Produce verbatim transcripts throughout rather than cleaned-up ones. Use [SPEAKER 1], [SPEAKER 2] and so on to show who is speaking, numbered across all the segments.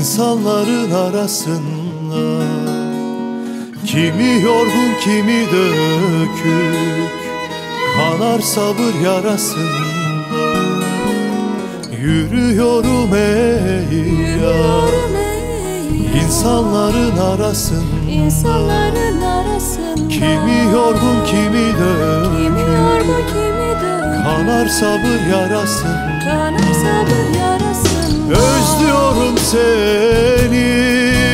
[SPEAKER 1] İnsanların arasında kimi yorgun kimi dökük, kanar sabır yarasında. Yürüyorum ey yar, İnsanların arasında,
[SPEAKER 2] İnsanların arasında
[SPEAKER 1] kimi yorgun kimi dökük,
[SPEAKER 2] kimi yorgun kimi dökük,
[SPEAKER 1] kanar sabır yarasında.
[SPEAKER 2] kanar sabır yarasında.
[SPEAKER 1] Özlüyorum seni,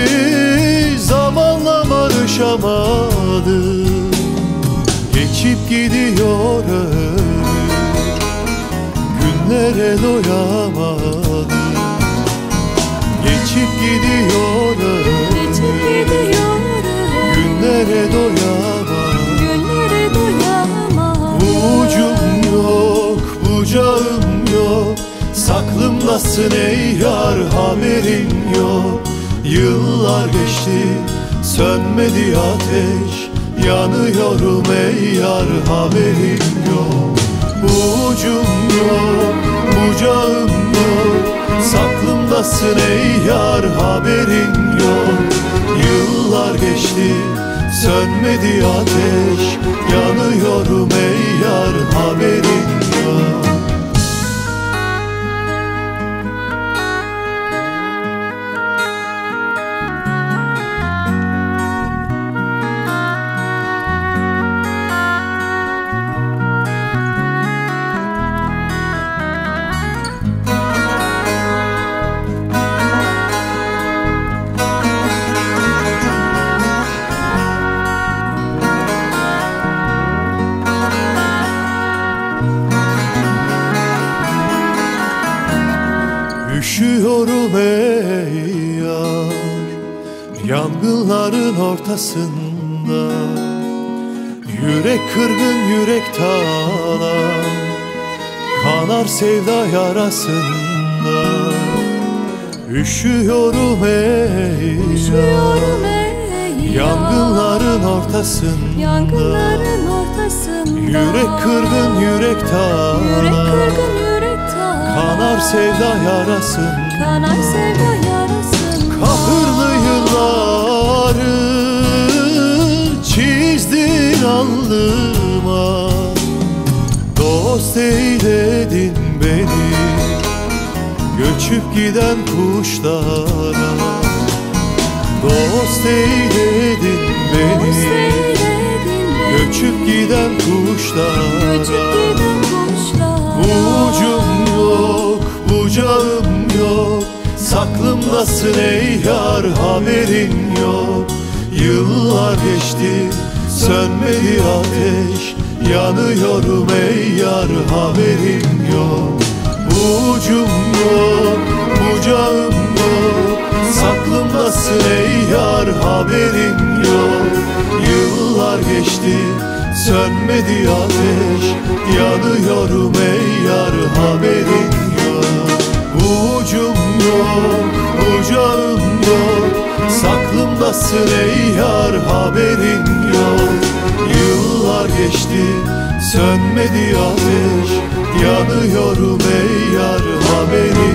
[SPEAKER 1] zamanla barışamadım. Geçip gidiyor ömür, günlere doyamadım. Geçip gidiyor ömür,
[SPEAKER 2] Geçip gidiyor ömür,
[SPEAKER 1] günlere doyamadım.
[SPEAKER 2] günlere doyamadım.
[SPEAKER 1] Ucum yok, bucağım yok, saklımdasın ey yar, haberin yok. Yıllar geçti, sönmedi ateş, yanıyorum ey yar, haberin yok. Ucum yok, bucağım yok, saklımdasın ey yar, haberin yok. Yıllar geçti, sönmedi ateş, yanıyorum ey yar, haberin yok. Üşüyorum ey yar, yangınların ortasında. Yürek kırgın yürek talan, kanar sevda yarasında. Üşüyorum ey
[SPEAKER 2] Üşüyorum
[SPEAKER 1] yar,
[SPEAKER 2] ey yar,
[SPEAKER 1] yangınların ortasında.
[SPEAKER 2] yangınların ortasında.
[SPEAKER 1] Yürek kırgın yürek talan,
[SPEAKER 2] Yürek kırgın yürek talan,
[SPEAKER 1] kanar sevda yarasında.
[SPEAKER 2] kanar sevda yarasında.
[SPEAKER 1] Kahırlı yılları çizdin alnıma, dost eyledin beni göçüp giden kuşlara. Dost eyledin beni
[SPEAKER 2] Dost eyledin beni,
[SPEAKER 1] göçüp giden kuşlara.
[SPEAKER 2] göçüp giden kuşlara.
[SPEAKER 1] Ucum yok, bucağım yok, saklımdasın ey yar, haberin yok. Yıllar geçti, sönmedi ateş, yanıyorum ey yar, haberin yok. Ucum yok, bucağım yok, saklımdasın ey yar, haberin yok. Yıllar geçti, sönmedi ateş, yanıyorum ey yar, haberin yok. Ucum yok, bucağım yok, saklımdasın ey yar, haberin yok. Yıllar geçti, sönmedi ateş, yanıyorum ey yar, haberin yok.